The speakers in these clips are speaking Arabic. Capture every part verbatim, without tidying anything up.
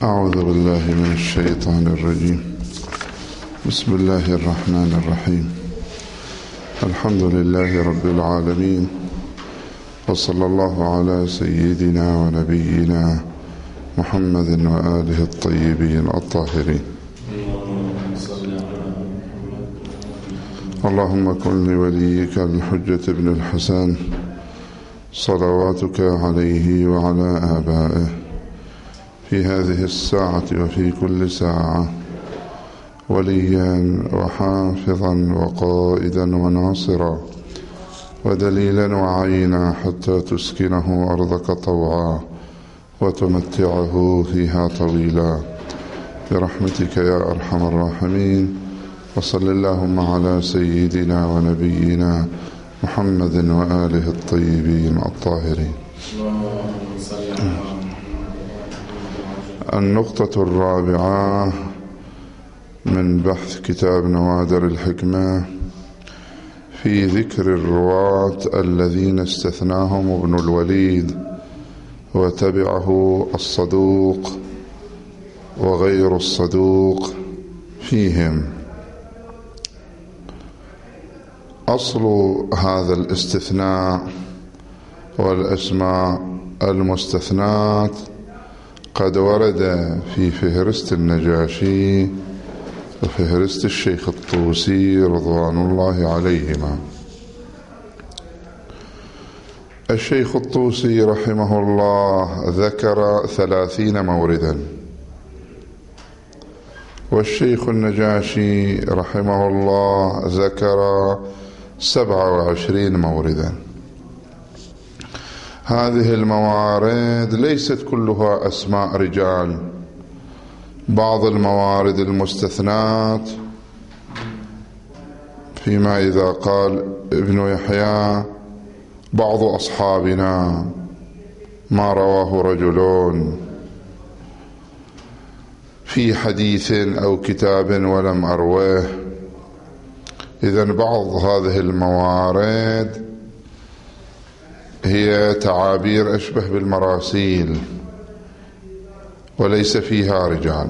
أعوذ بالله من الشيطان الرجيم. بسم الله الرحمن الرحيم. الحمد لله رب العالمين، وصلى الله على سيدنا ونبينا محمد وآله الطيبين الطاهرين. اللهم كن لوليك الحجة بن الحسن صلواتك عليه وعلى آبائه في هذه الساعة وفي كل ساعة وليا وحافظا وقائدا وناصرا ودليلا وعينا حتى تسكنه أرضك طوعا وتمتعه فيها طويلا برحمتك يا أرحم الراحمين. وصل اللهم على سيدنا ونبينا محمد وآله الطيبين الطاهرين. النقطة الرابعة من بحث كتاب نوادر الحكمة في ذكر الرواة الذين استثناهم ابن الوليد وتبعه الصدوق وغير الصدوق فيهم. أصل هذا الاستثناء والأسماء المستثنات قد ورد في فهرست النجاشي وفهرست الشيخ الطوسي رضوان الله عليهما. الشيخ الطوسي رحمه الله ذكر ثلاثين موردا، والشيخ النجاشي رحمه الله ذكر سبعة وعشرين موردا. هذه الموارد ليست كلها أسماء رجال، بعض الموارد المستثنات فيما إذا قال ابن يحيى بعض أصحابنا ما رواه رجلون في حديث أو كتاب ولم أروه. إذن بعض هذه الموارد هي تعابير أشبه بالمراسيل وليس فيها رجال.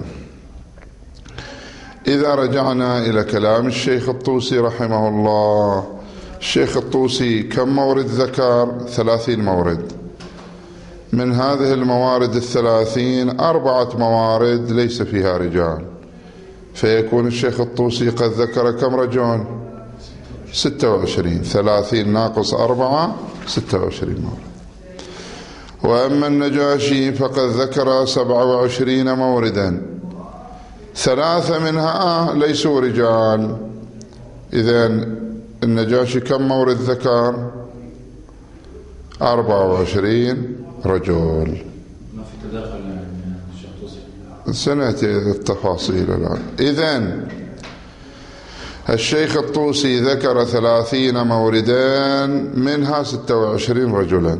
إذا رجعنا إلى كلام الشيخ الطوسي رحمه الله، الشيخ الطوسي كم مورد ذكر؟ ثلاثين مورد. من هذه الموارد الثلاثين أربعة موارد ليس فيها رجال، فيكون الشيخ الطوسي قد ذكر كم رجل؟ ستة وعشرين. ثلاثين ناقص أربعة ستة وعشرين مورد. وأما النجاشي فقد ذكر سبعة وعشرين موردا، ثلاثة منها ليسوا رجال. إذن النجاشي كم مورد ذكر؟ أربعة وعشرين رجل. ما في تداخل يعني الشيخ الطوسي، سنأتي التفاصيل الآن. إذن الشيخ الطوسي ذكر ثلاثين موردان، منها ستة وعشرين رجلا.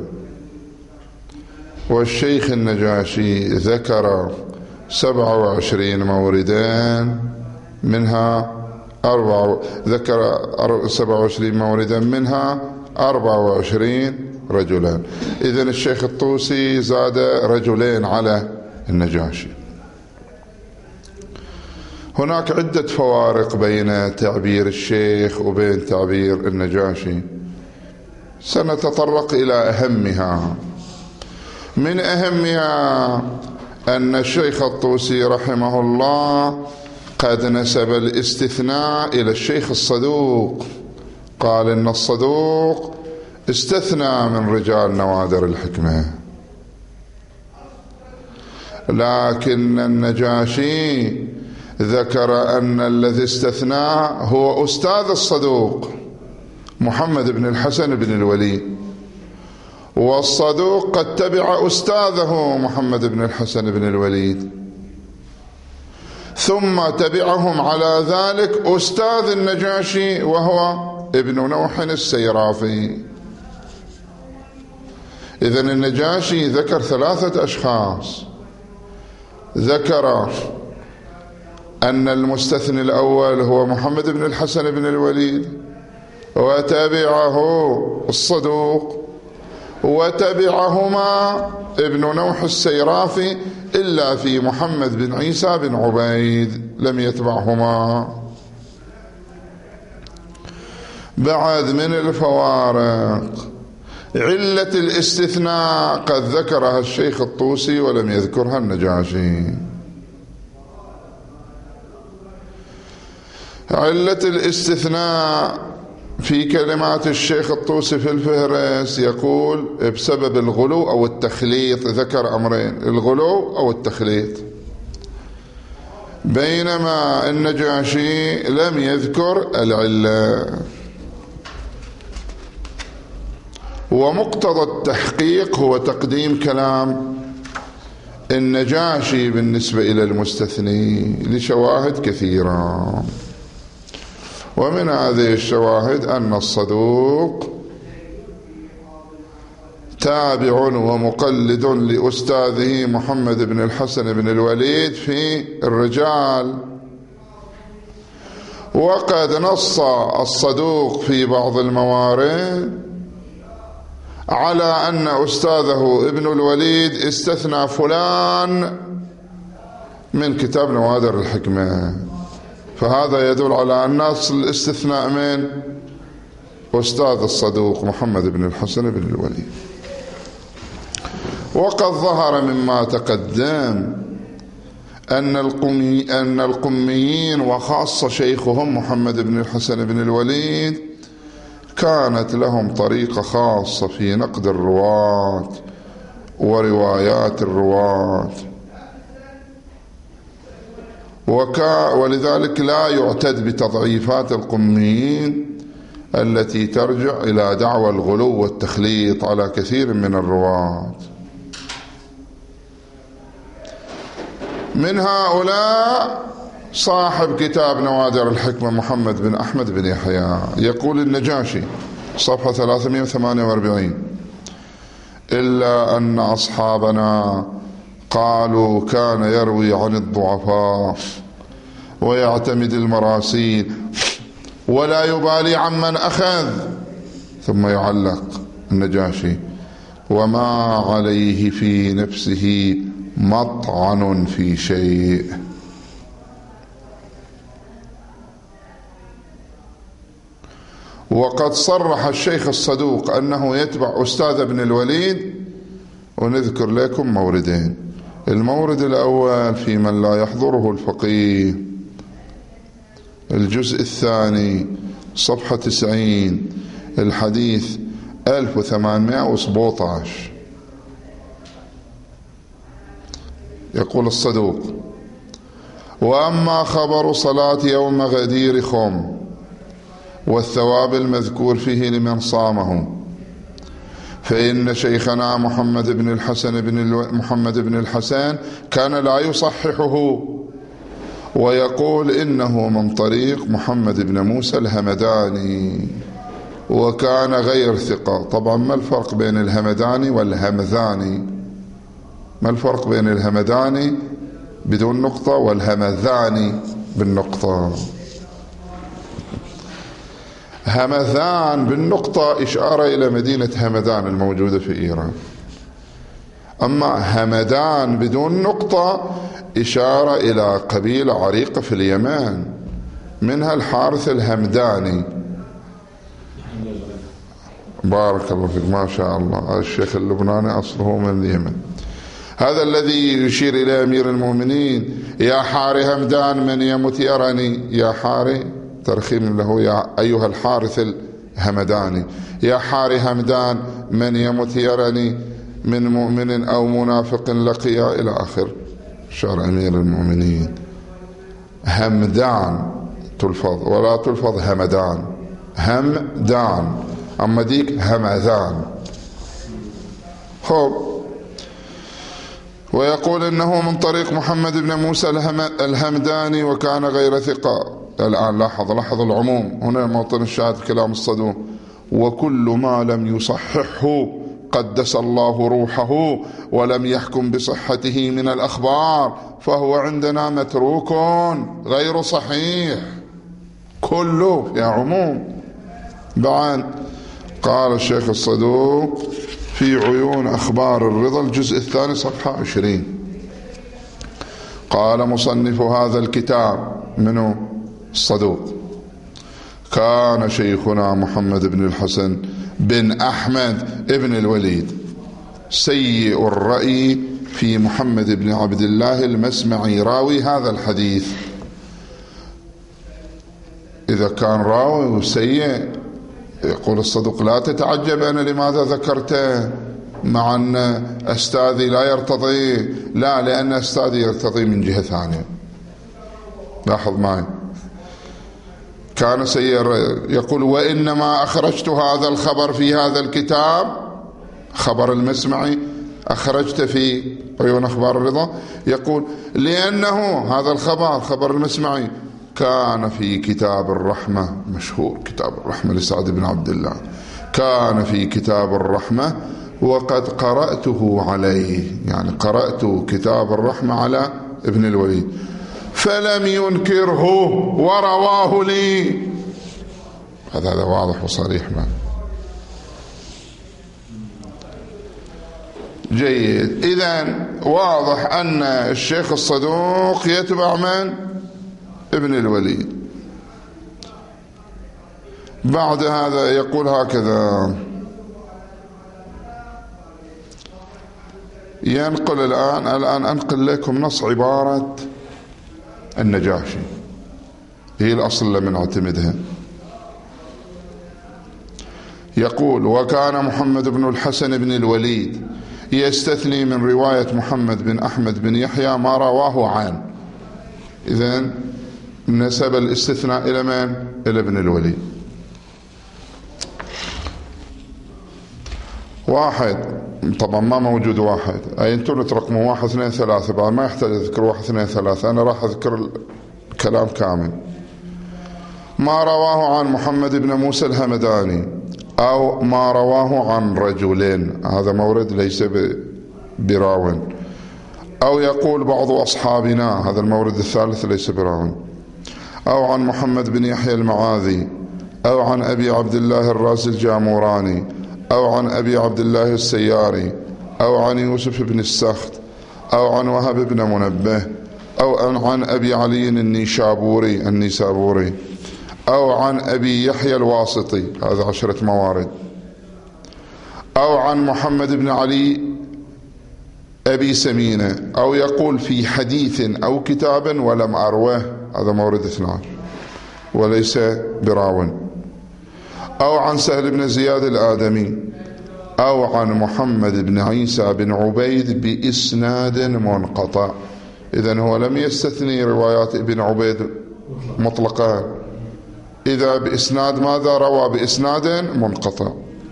والشيخ النجاشي ذكر سبعة وعشرين موردان، منها أربعة ذكر سبعة وعشرين موردا منها أربعة وعشرين رجلا. إذن الشيخ الطوسي زاد رجلين على النجاشي. هناك عدة فوارق بين تعبير الشيخ وبين تعبير النجاشي، سنتطرق إلى أهمها. من أهمها أن الشيخ الطوسي رحمه الله قد نسب الاستثناء إلى الشيخ الصدوق، قال إن الصدوق استثنى من رجال نوادر الحكمة، لكن النجاشي ذكر أن الذي استثنى هو أستاذ الصدوق محمد بن الحسن بن الوليد، والصدوق قد تبع أستاذه محمد بن الحسن بن الوليد، ثم تبعهم على ذلك أستاذ النجاشي وهو ابن نوح السيرافي. إذن النجاشي ذكر ثلاثة أشخاص، ذكر أن المستثني الأول هو محمد بن الحسن بن الوليد، وتبعه الصدوق، وتبعهما ابن نوح السيرافي إلا في محمد بن عيسى بن عبيد لم يتبعهما. بعد من الفوارق علة الاستثناء قد ذكرها الشيخ الطوسي ولم يذكرها النجاشي. علة الاستثناء في كلمات الشيخ الطوسي في الفهرس يقول بسبب الغلو أو التخليط، ذكر أمرين: الغلو أو التخليط، بينما النجاشي لم يذكر العلة. ومقتضى التحقيق هو تقديم كلام النجاشي بالنسبة إلى المستثني لشواهد كثيرة، ومن هذه الشواهد أن الصدوق تابع ومقلد لأستاذه محمد بن الحسن بن الوليد في الرجال. وقد نص الصدوق في بعض الموارد على أن أستاذه ابن الوليد استثنى فلان من كتاب نوادر الحكمة، فهذا يدل على أن أصل الاستثناء من أستاذ الصدوق محمد بن الحسن بن الوليد. وقد ظهر مما تقدم أن القمي أن القميين وخاصة شيخهم محمد بن الحسن بن الوليد كانت لهم طريقة خاصة في نقد الرواة وروايات الرواة، وكا ولذلك لا يعتد بتضعيفات القميين التي ترجع إلى دعوى الغلو والتخليط على كثير من الرواة. من هؤلاء صاحب كتاب نوادر الحكمة محمد بن أحمد بن يحيى، يقول النجاشي صفحة ثلاثمائة وثمانية وأربعين: إلا أن أصحابنا قالوا كان يروي عن الضعفاء ويعتمد المراسيل ولا يبالي عمن أخذ. ثم يعلق النجاشي: وما عليه في نفسه مطعن في شيء. وقد صرح الشيخ الصدوق أنه يتبع أستاذ ابن الوليد، ونذكر لكم موردين: المورد الأول في من لا يحضره الفقيه، الجزء الثاني صفحة تسعين الحديث ألف وثمانمائة وسبعة عشر. يقول الصدوق: وأما خبر صلاة يوم غدير خم والثواب المذكور فيه لمن صامه فإن شيخنا محمد بن الحسن بن محمد بن الحسن كان لا يصححه ويقول إنه من طريق محمد بن موسى الهمداني، وكان غير ثقة. طبعا ما الفرق بين الهمداني والهمذاني؟ ما الفرق بين الهمداني بدون نقطة والهمذاني بالنقطة؟ همذان بالنقطة إشارة إلى مدينة همدان الموجودة في إيران، أما همدان بدون نقطة إشارة إلى قبيلة عريقة في اليمن منها الحارث الهمداني. بارك الله فيك، ما شاء الله. الشيخ اللبناني أصله من اليمن. هذا الذي يشير إلى أمير المؤمنين: يا حاري همدان من يمت يرني. يا حاري ترخيم له: يا أيها الحارث الهمداني، يا حاري همدان من يمت يرني من مؤمن أو منافق لقيا، إلى آخر شعر أمير المؤمنين. همدان تلفظ ولا تلفظ همدان، همدان، أما ديك همذان. خب، ويقول إنه من طريق محمد بن موسى الهمداني وكان غير ثقة. الآن لاحظ لاحظ العموم هنا موطن الشاهد كلام الصدوق: وكل ما لم يصححه قدس الله روحه ولم يحكم بصحته من الأخبار فهو عندنا متروك غير صحيح. كله يا عموم. بعد قال الشيخ الصدوق: في عيون أخبار الرضا الجزء الثاني صفحة عشرين. قال مصنف هذا الكتاب منه الصدوق: كان شيخنا محمد بن الحسن بن أحمد بن الوليد سيء الرأي في محمد بن عبد الله المسمعي راوي هذا الحديث. إذا كان راوي سيء يقول الصدوق: لا تتعجب أنا لماذا ذكرته مع أن أستاذي لا يرتضي. لا، لأن أستاذي يرتضي من جهة ثانية. لاحظ معي، كان سيء. يقول: وإنما أخرجت هذا الخبر في هذا الكتاب، خبر المسمعي أخرجت في عيون أخبار الرضا. يقول: لأنه هذا الخبر خبر المسمعي كان في كتاب الرحمة، مشهور كتاب الرحمة لسعد بن عبد الله، كان في كتاب الرحمة وقد قرأته عليه، يعني قرأت كتاب الرحمة على ابن الوليد فلم ينكره ورواه لي. هذا واضح وصريح. ما جيد. إذن واضح أن الشيخ الصدوق يتبع من؟ ابن الوليد. بعد هذا يقول هكذا، ينقل الآن الآن أنقل لكم نص عبارة النجاشي، هي الأصل اللي بنعتمدها. يقول: وكان محمد بن الحسن بن الوليد يستثني من رواية محمد بن أحمد بن يحيى ما رواه عن. إذن نسب الاستثناء إلى من؟ إلى ابن الوليد. واحد، طبعا ما موجود واحد، أي أنتم ترقموا واحد اثنين ثلاثة، بعد ما يحتاج أذكر واحد اثنين ثلاثة، أنا راح أذكر الكلام كامل. ما رواه عن محمد بن موسى الهمداني أو ما رواه عن رجلين، هذا مورد ليس براو. أو يقول بعض أصحابنا، هذا المورد الثالث ليس براو. أو عن محمد بن يحيى المعاذي أو عن أبي عبد الله الرازي الجاموراني أو عن أبي عبد الله السياري أو عن يوسف بن السخت أو عن وهب بن منبه أو عن أبي علي النيشابوري النيسابوري أو عن أبي يحيى الواسطي، هذا عشرة موارد. أو عن محمد بن علي أبي سمينة، أو يقول في حديث أو كتاب ولم أروه، هذا مورد اثنان وليس براون. أو عن سهل بن زياد الآدمي أو عن محمد بن عيسى بن عبيد بإسناد منقطع. إذن هو لم يستثني روايات ابن عبيد مطلقا، إذا بإسناد ماذا؟ روى بإسناد منقطع.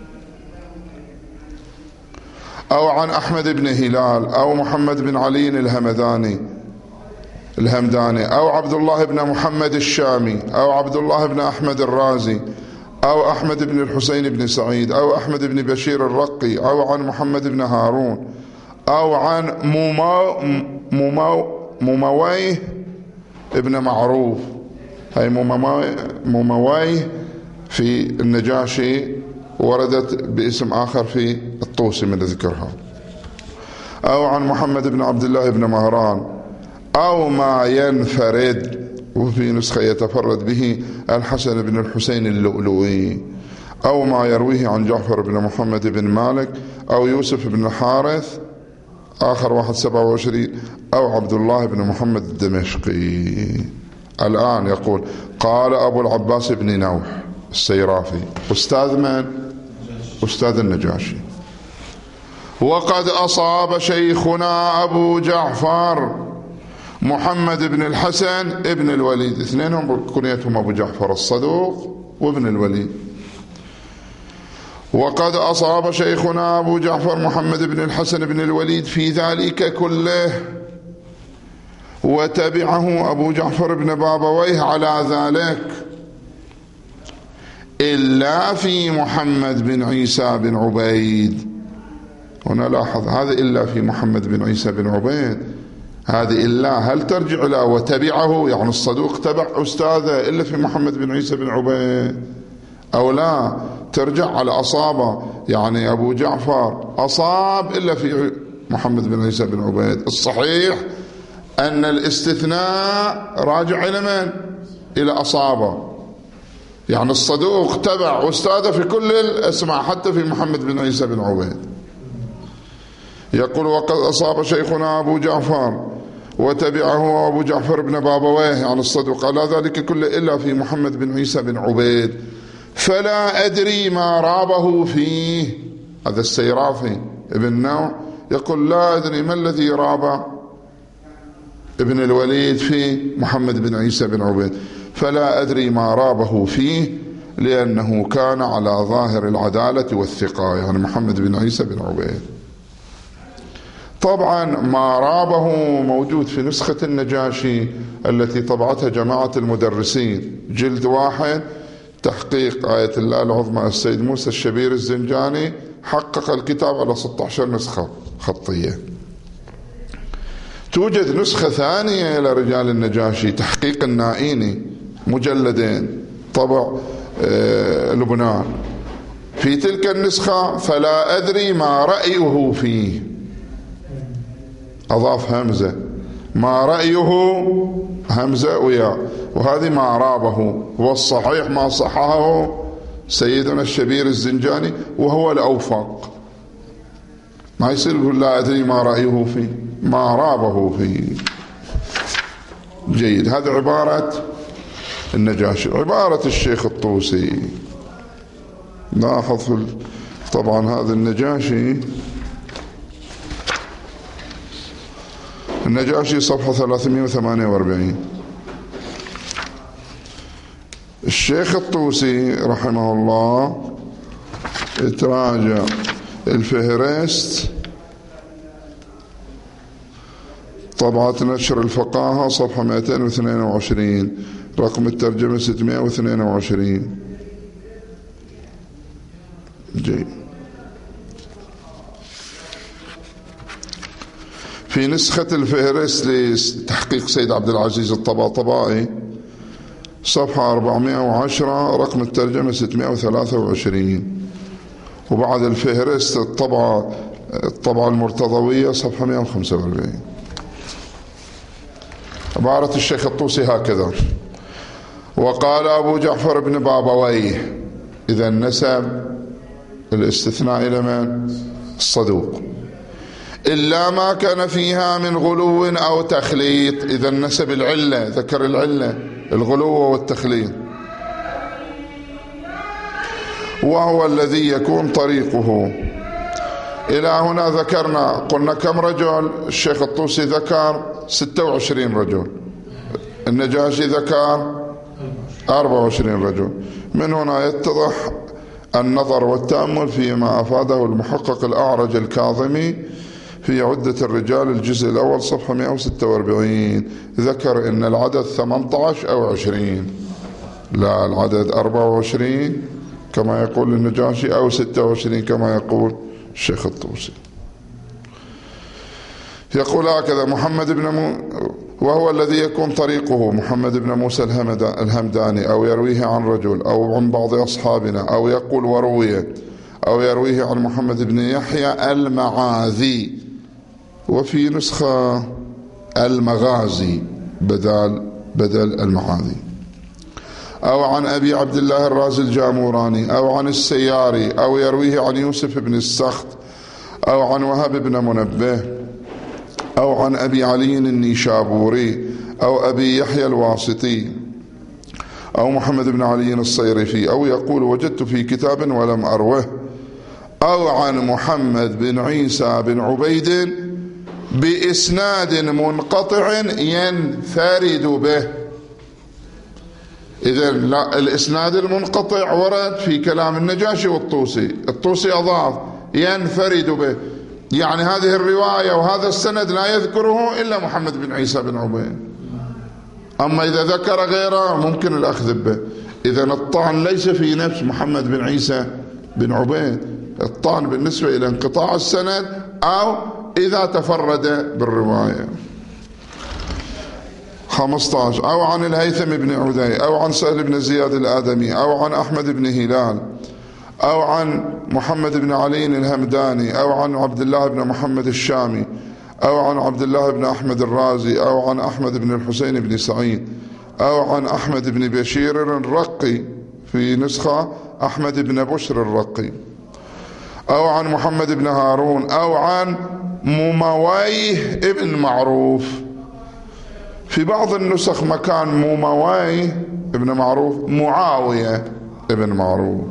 أو عن أحمد بن هلال أو محمد بن علي الهمداني الهمداني أو عبد الله بن محمد الشامي أو عبد الله بن أحمد الرازي أو أحمد بن الحسين بن سعيد أو أحمد بن بشير الرقي أو عن محمد بن هارون أو عن ممويه ابن معروف، هاي ممويه في النجاشي وردت باسم آخر في الطوسي من ذكرها. أو عن محمد بن عبد الله بن مهران أو ما ينفرد، وفي نسخة يتفرد به الحسن بن الحسين اللؤلؤي، أو ما يرويه عن جعفر بن محمد بن مالك أو يوسف بن الحارث آخر واحد سبعة وعشرين أو عبد الله بن محمد الدمشقي. الآن يقول: قال أبو العباس بن نوح السيرافي أستاذ من؟ أستاذ النجاشي: وقد أصاب شيخنا أبو جعفر محمد بن الحسن ابن الوليد، اثنينهم كنيتهم أبو جعفر، الصدوق وابن الوليد. وقد أصاب شيخنا أبو جعفر محمد بن الحسن بن الوليد في ذلك كله، وتبعه أبو جعفر بن بابويه على ذلك، إلا في محمد بن عيسى بن عبيد. هنا لاحظ هذا إلا في محمد بن عيسى بن عبيد، هذه إلا هل ترجع إلى وتبعه، يعني الصدوق تبع أستاذه إلا في محمد بن عيسى بن عبيد أو لا؟ ترجع على أصابة، يعني أبو جعفر أصاب إلا في محمد بن عيسى بن عبيد. الصحيح أن الاستثناء راجع إلى من؟ إلى أصابة، يعني الصدوق تبع أستاذه في كل الأسماء حتى في محمد بن عيسى بن عبيد. يقول وقد أصاب شيخنا أبو جعفر وتبعه أبو جعفر بن بابويه، يعني الصدوق على ذلك كله إلا في محمد بن عيسى بن عبيد، فلا أدري ما رابه فيه. هذا السيرافي ابن نوح يقول لا أدري ما الذي راب ابن الوليد في محمد بن عيسى بن عبيد، فلا أدري ما رابه فيه لأنه كان على ظاهر العدالة والثقة، يعني محمد بن عيسى بن عبيد. طبعا ما رابه موجود في نسخة النجاشي التي طبعتها جماعة المدرسين، جلد واحد، تحقيق آية الله العظمى السيد موسى الشبير الزنجاني، حقق الكتاب على ستة عشر نسخة خطية. توجد نسخة ثانية لرجال النجاشي، تحقيق النائيني، مجلدين، طبع آه لبنان. في تلك النسخة فلا أدري ما رأيه فيه، أضاف همزة، ما رأيه همزة ويا، وهذه ما رابه، والصحيح ما صححه سيدنا الشبير الزنجاني وهو الأوفق. ما يصير يقول لا أدري ما رأيه فيه، ما رابه فيه. جيد. هذا عبارة النجاشي. عبارة الشيخ الطوسي، لاحظ طبعا هذا النجاشي، النجاشي صفحة ثلاثمائة وثمانية وأربعين. الشيخ الطوسي رحمه الله تراجع الفهرست، طبعة نشر الفقاهة صفحة مئتين واثنين وعشرين، رقم الترجمة ستمائة واثنين وعشرين. جيد. في نسخة الفهرست لتحقيق سيد عبد العزيز الطباطبائي صفحة أربعمائة وعشرة، رقم الترجمة ستمائة وثلاثة وعشرين. وبعد الفهرست الطبعة الطبعة المرتضوية صفحة مائة وخمسة وأربعين. عبارة الشيخ الطوسي هكذا: وقال أبو جعفر بن بابويه، إذا نسب الاستثناء إلى من؟ الصدوق، إلا ما كان فيها من غلو أو تخليط. إذا نسب العلة، ذكر العلة، الغلو والتخليط، وهو الذي يكون طريقه. إلى هنا ذكرنا، قلنا كم رجل؟ الشيخ الطوسي ذكر ستة وعشرين رجل، النجاشي ذكر أربعة وعشرين رجل. من هنا يتضح النظر والتأمل فيما أفاده المحقق الأعرج الكاظمي في عدة الرجال الجزء الأول صفحة مائة وستة وأربعين. ذكر إن العدد ثمانية عشر أو عشرين، لا، العدد أربعة وعشرين كما يقول النجاشي أو ستة وعشرين كما يقول الشيخ الطوسي. يقول هكذا: محمد بن مو وهو الذي يكون طريقه محمد بن موسى الهمداني، أو يرويه عن رجل أو عن بعض أصحابنا، أو يقول ورويه، أو يرويه عن محمد بن يحيى المعاذي، وفي نسخة المغازي بدل بدل المعاذي، أو عن أبي عبد الله الرازي الجاموراني، أو عن السياري، أو يرويه عن يوسف بن السخط، أو عن وهب بن منبه، أو عن أبي علي النيشابوري، أو أبي يحيى الواسطي، أو محمد بن علي الصيرفي، أو يقول وجدت في كتاب ولم أروه، أو عن محمد بن عيسى بن عبيد بإسناد منقطع ينفرد به. إذن لا، الإسناد المنقطع ورد في كلام النجاشي والطوسي، الطوسي أضاف ينفرد به، يعني هذه الرواية وهذا السند لا يذكره إلا محمد بن عيسى بن عبيد، أما إذا ذكر غيره ممكن الأخذ به. إذن الطعن ليس في نفس محمد بن عيسى بن عبيد، الطعن بالنسبة إلى انقطاع السند أو إذا تفرد بالرواية. خمسة عشر: أو عن الهيثم بن عدي، أو عن سهل بن زياد الآدمي، أو عن أحمد بن هلال، أو عن محمد بن علي الهمداني، أو عن عبد الله بن محمد الشامي، أو عن عبد الله بن أحمد الرازي، أو عن أحمد بن الحسين بن سعيد، أو عن أحمد بن بشير الرقي، في نسخة أحمد بن بشر الرقي، أو عن محمد بن هارون، أو عن ممويه ابن معروف. في بعض النسخ مكان ممويه ابن معروف معاوية ابن معروف.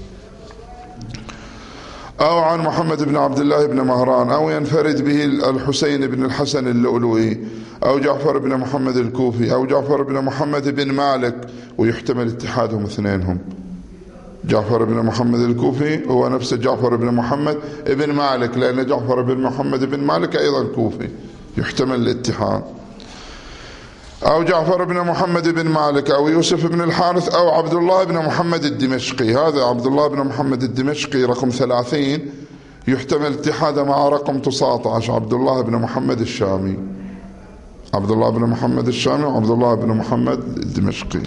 أو عن محمد بن عبد الله بن مهران، أو ينفرد به الحسين بن الحسن اللؤلؤي، أو جعفر بن محمد الكوفي، أو جعفر بن محمد بن مالك، ويحتمل اتحادهم اثنينهم. جعفر بن محمد الكوفي هو نفس جعفر بن محمد بن مالك، لأن جعفر بن محمد بن مالك أيضا كوفي، يحتمل الاتحاد. أو جعفر بن محمد بن مالك، أو يوسف بن الحارث، أو عبد الله بن محمد الدمشقي. هذا عبد الله بن محمد الدمشقي رقم ثلاثين، يحتمل اتحاده مع رقم تسعة عشر عبد الله بن محمد الشامي. عبد الله بن محمد الشامي وعبد الله بن محمد الدمشقي.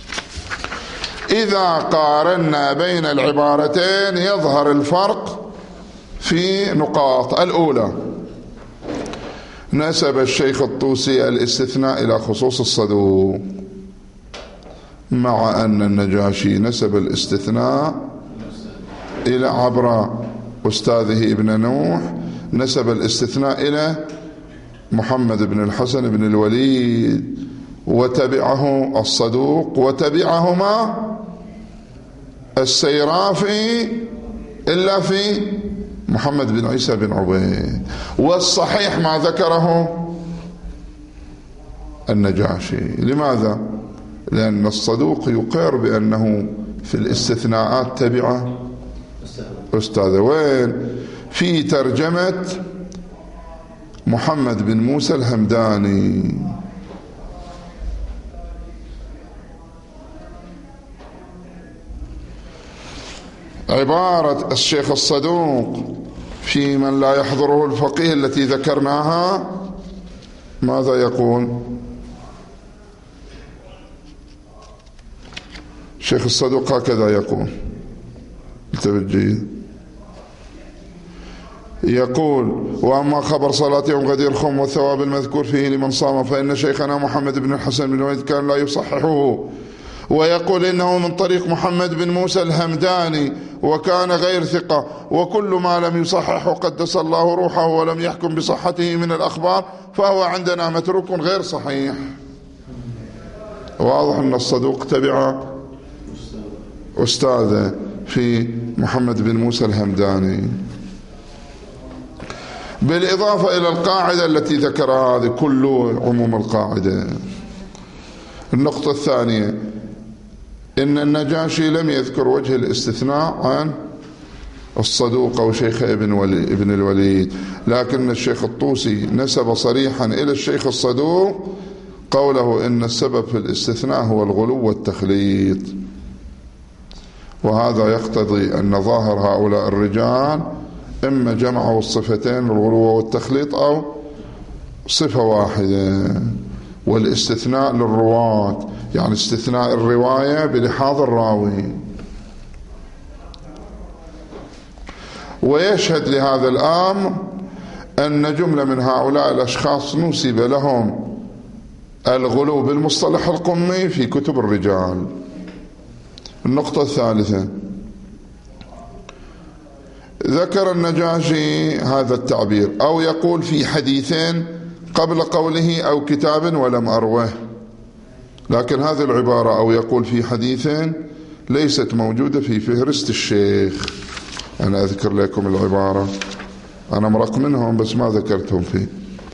إذا قارنا بين العبارتين يظهر الفرق في نقاط. الأولى: نسب الشيخ الطوسي الاستثناء إلى خصوص الصدوق، مع أن النجاشي نسب الاستثناء إلى عبر أستاذه ابن نوح، نسب الاستثناء إلى محمد بن الحسن بن الوليد، وتبعه الصدوق، وتبعهما السيرافي إلا في محمد بن عيسى بن عبيد. والصحيح ما ذكره النجاشي. لماذا؟ لأن الصدوق يقر بأنه في الاستثناءات تبع أستاذه. وين؟ في ترجمة محمد بن موسى الهمداني. عبارة الشيخ الصدوق في من لا يحضره الفقيه التي ذكرناها ماذا يقول؟ الشيخ الصدوق هكذا يقول، انتبه جيد، يقول: وأما خبر صلاة يوم غدير خم والثواب المذكور فيه لمن صام فإن شيخنا محمد بن الحسن بن الوليد كان لا يصححه، ويقول إنه من طريق محمد بن موسى الهمداني وكان غير ثقة، وكل ما لم يصححه قدس الله روحه ولم يحكم بصحته من الأخبار فهو عندنا متروك غير صحيح. واضح أن الصدوق تبع أستاذه في محمد بن موسى الهمداني. بالإضافة إلى القاعدة التي ذكرها، هذه كل عموم القاعدة. النقطة الثانية: إن النجاشي لم يذكر وجه الاستثناء عن الصدوق أو شيخ ابن, ولي ابن الوليد، لكن الشيخ الطوسي نسب صريحا إلى الشيخ الصدوق قوله إن السبب في الاستثناء هو الغلو والتخليط. وهذا يقتضي أن ظاهر هؤلاء الرجال إما جمعوا الصفتين الغلو والتخليط أو صفة واحدة. والاستثناء للرواة يعني استثناء الرواية بلحاظ الراوي. ويشهد لهذا الأمر أن جملة من هؤلاء الأشخاص نسب لهم الغلو بالمصطلح القمي في كتب الرجال. النقطة الثالثة: ذكر النجاشي هذا التعبير أو يقول في حديثين قبل قوله أو كتاب ولم أروه، لكن هذه العبارة أو يقول في حديثين ليست موجودة في فهرست الشيخ. أنا أذكر لكم العبارة، أنا مرق منهم بس ما ذكرتهم فيه.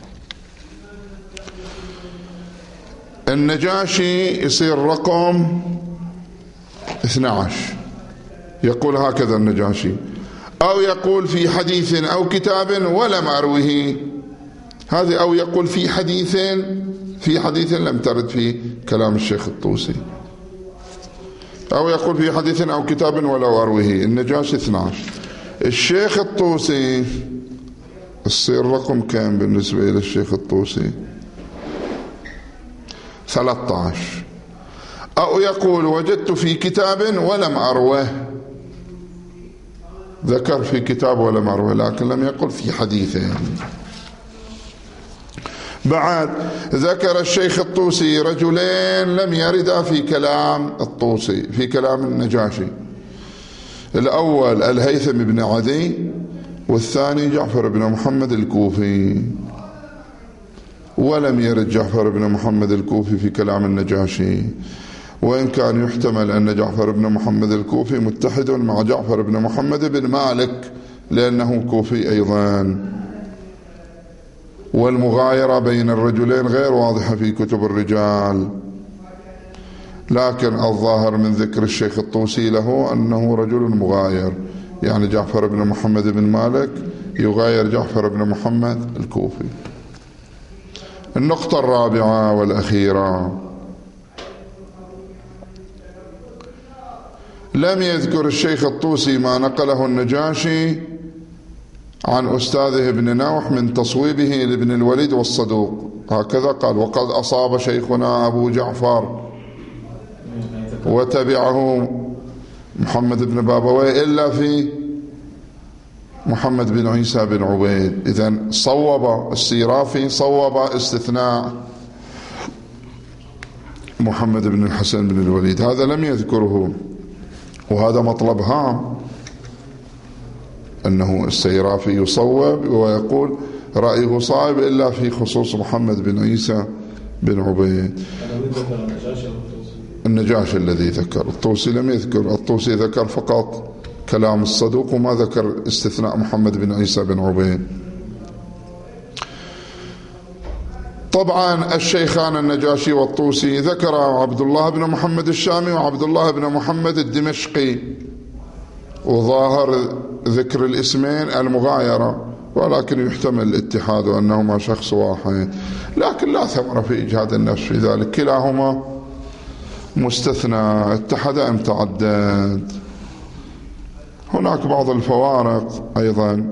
النجاشي يصير رقم اثني عشر، يقول هكذا النجاشي: أو يقول في حديث أو كتاب ولم أروه. هذه أو يقول في حديث في حديث لم ترد في كلام الشيخ الطوسي. أو يقول في حديث أو كتاب ولو أروه. النجاشي اثني عشر. الشيخ الطوسي الصير رقم كام بالنسبة إلى الشيخ الطوسي؟ ثلاثة عشر. أو يقول وجدت في كتاب ولم أروه. ذكر في كتاب ولا مروي، لكن لم يقل في حديثه. بعد ذكر الشيخ الطوسي رجلين لم يردا في كلام الطوسي في كلام النجاشي. الأول الهيثم بن عدي، والثاني جعفر بن محمد الكوفي. ولم يرد جعفر بن محمد الكوفي في كلام النجاشي، وإن كان يحتمل أن جعفر بن محمد الكوفي متحد مع جعفر بن محمد بن مالك لأنه كوفي أيضا. والمغايرة بين الرجلين غير واضحة في كتب الرجال، لكن الظاهر من ذكر الشيخ الطوسي له أنه رجل مغاير، يعني جعفر بن محمد بن مالك يغاير جعفر بن محمد الكوفي. النقطة الرابعة والأخيرة، لم يذكر الشيخ الطوسي ما نقله النجاشي عن أستاذه ابن نوح من تصويبه لابن الوليد والصدوق، هكذا قال: وقد أصاب شيخنا أبو جعفر وتبعه محمد بن بابويه إلا في محمد بن عيسى بن عبيد. إذن صوب السيرافي صوب استثناء محمد بن الحسن بن الوليد، هذا لم يذكره، وهذا مطلب هام، أنه السيرافي يصوب ويقول رأيه صائب إلا في خصوص محمد بن عيسى بن عبيد. النجاشي الذي ذكر، الطوسي لم يذكر، الطوسي ذكر فقط كلام الصدوق وما ذكر استثناء محمد بن عيسى بن عبيد. طبعا الشيخان النجاشي والطوسي ذكر عبد الله بن محمد الشامي وعبد الله بن محمد الدمشقي، وظاهر ذكر الاسمين المغايرة، ولكن يحتمل الاتحاد وأنهما شخص واحد، لكن لا ثمر في إجهاد النفس في ذلك، كلاهما مستثنى، اتحد أم تعدد. هناك بعض الفوارق أيضا،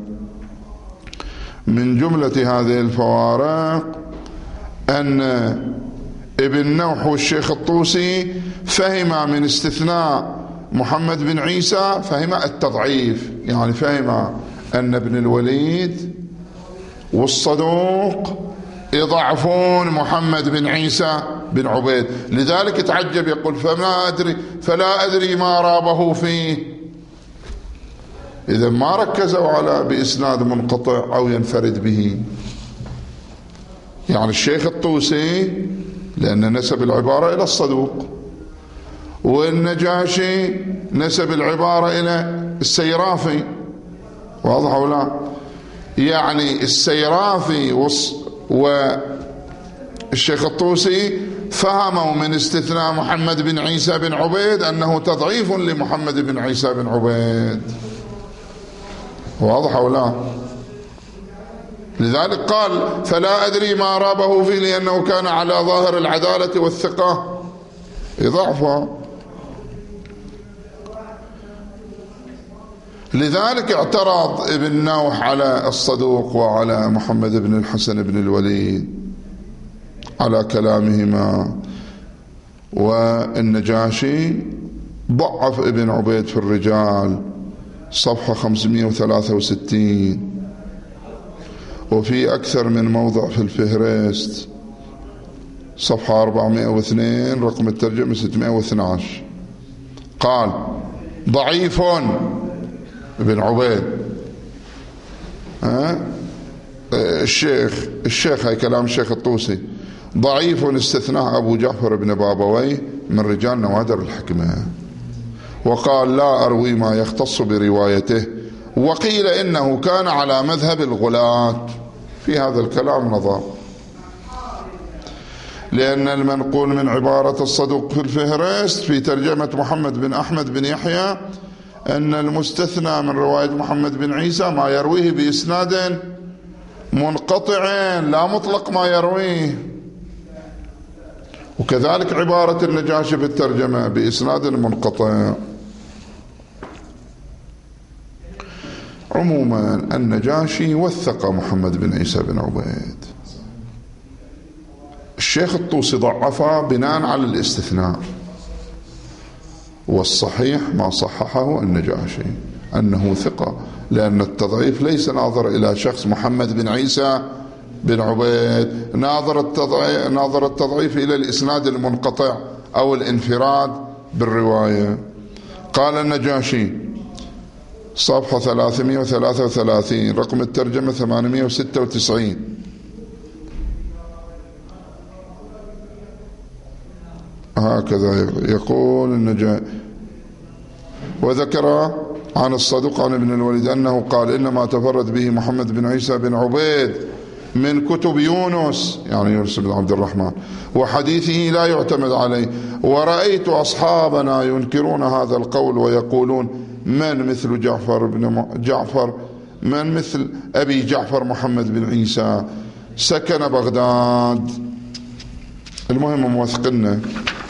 من جملة هذه الفوارق أن ابن نوح والشيخ الطوسي فهم من استثناء محمد بن عيسى فهم التضعيف، يعني فهم أن ابن الوليد والصدوق يضعفون محمد بن عيسى بن عبيد، لذلك تعجب يقول فما أدري فلا أدري ما رابه فيه. إذا ما ركزوا على بإسناد منقطع أو ينفرد به. يعني الشيخ الطوسي لأن نسب العبارة إلى الصدوق، والنجاشي نسب العبارة إلى السيرافي، واضح أو لا؟ يعني السيرافي والشيخ الطوسي فهموا من استثناء محمد بن عيسى بن عبيد أنه تضعيف لمحمد بن عيسى بن عبيد، واضح أو لا؟ لذلك قال فلا أدري ما رابه فيه، لأنه كان على ظاهر العدالة والثقة إضافة. لذلك اعترض ابن نوح على الصدوق وعلى محمد بن الحسن بن الوليد على كلامهما، والنجاشي ضعف ابن عبيد في الرجال صفحة خمسمائة وثلاثة وستين، وفي أكثر من موضع في الفهرست صفحة أربعمائة واثنين رقم الترجمة ستمائة واثني عشر قال ضعيف ابن عبيد. ها الشيخ الشيخ هاي كلام الشيخ الطوسي، ضعيف استثناء أبو جعفر بن بابويه من رجال نوادر الحكمة، وقال لا أروي ما يختص بروايته، وقيل إنه كان على مذهب الغلاة. في هذا الكلام نظر، لأن المنقول من عبارة الصدوق في الفهرست في ترجمة محمد بن أحمد بن يحيى أن المستثنى من رواية محمد بن عيسى ما يرويه بإسناد منقطع لا مطلق ما يرويه، وكذلك عبارة النجاشي في الترجمة بإسناد منقطع. عموما النجاشي وثق محمد بن عيسى بن عبيد، الشيخ الطوسي ضعفه بناء على الاستثناء، والصحيح ما صححه النجاشي أنه ثقة، لأن التضعيف ليس ناظر إلى شخص محمد بن عيسى بن عبيد، ناظر التضعيف, ناظر التضعيف إلى الإسناد المنقطع أو الانفراد بالرواية. قال النجاشي صفحة ثلاثمائة وثلاثة وثلاثين رقم الترجمة ثمانمائة وستة وتسعين، هكذا يقول النجاشي. وذكر عن الصدوق عن ابن الوليد أنه قال إنما تفرد به محمد بن عيسى بن عبيد من كتب يونس، يعني يونس بن عبد الرحمن، وحديثه لا يعتمد عليه. ورأيت أصحابنا ينكرون هذا القول ويقولون من مثل جعفر بن جعفر من مثل أبي جعفر محمد بن عيسى سكن بغداد. المهم موثقنا.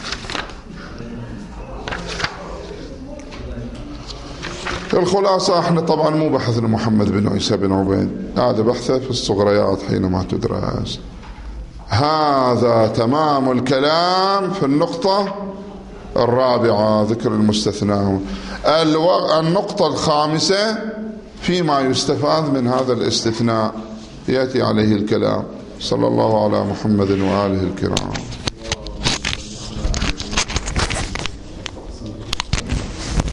الخلاصة احنا طبعا مو بحثنا محمد بن عيسى بن عبيد، هذا بحثه في الصغريات حينما تدرس. هذا تمام الكلام في النقطة الرابعة ذكر المستثنى. النقطة الخامسة فيما يستفاد من هذا الاستثناء يأتي عليه الكلام. صلى الله على محمد وآله الكرام.